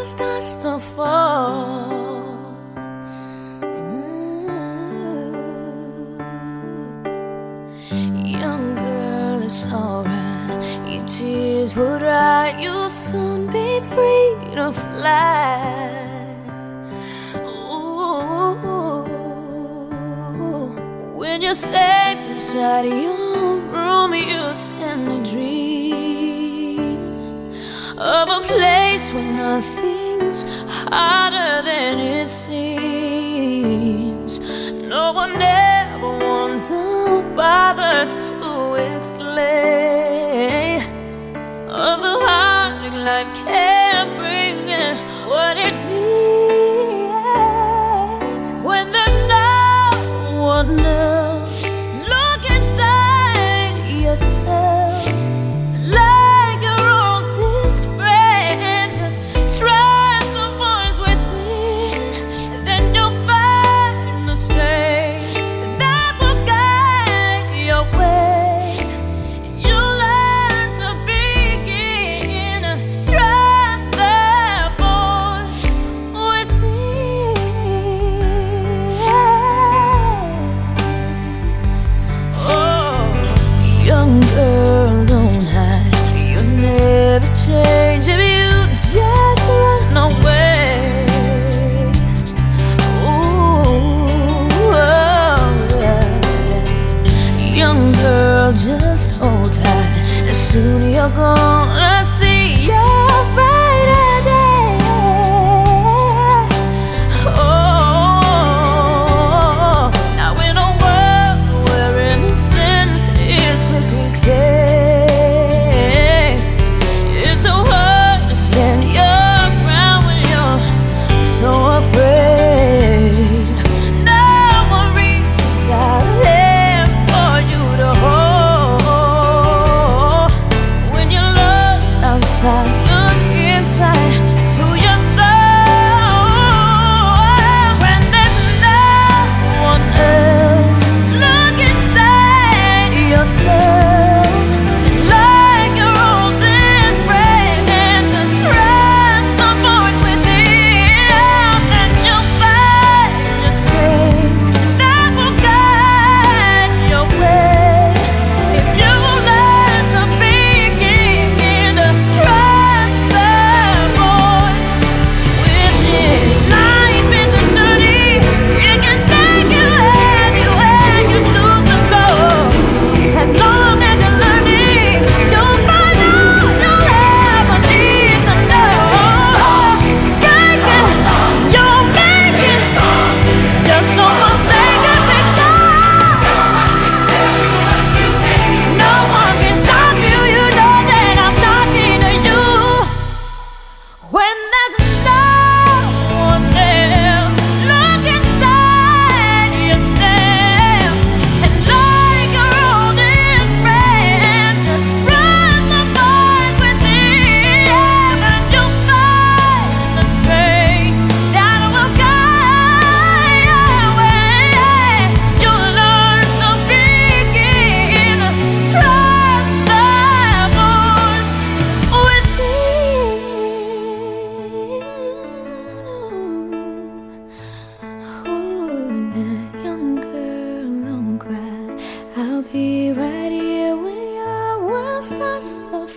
world starts to fall. Young girl, it's alright. Your tears will dry. You'll soon be free to fly. Ooh, when you're safe inside your room, you tend to dream of a place where nothing's harder than it seems. No one ever wants or bothers to explain of the heartache life can bring and what it means when there's no one else. Look inside yourself like your oldest friend. Just trust the voice within, then you'll find the strength that will guide your way. You'll learn to begin to trust that voice within. Oh, young girl, don't hide. You'll never change if you just run away. Ooh, oh, yeah. Young girl, just hold tight. As soon as you're gonna see your brighter day. Oh, now in a world where innocence is quickly claimed, it's so hard to stand your ground when you're so afraid. No one reaches out there for you to hold. When you're lost outside, look inside to your soul. When there's no one else, look inside yourself like your oldest friend, and just trust the voice within. Then you'll find the strength that will guide your way. If you learn to begin to trust the voice within. Life is a journey, it can take you anywhere you choose to go. As long as you're learning, you'll find out you'll ever need to know. You'll make it. Just don't forsake it, because no one can stop you. You know that I'm talking to you. When there's no one else, look inside yourself and like your oldest friend, just trust the voice within, and you'll find the strength that will guide your way. You'll learn to begin to trust the voice within. Young girl, don't cry. I'll be right here when your world starts to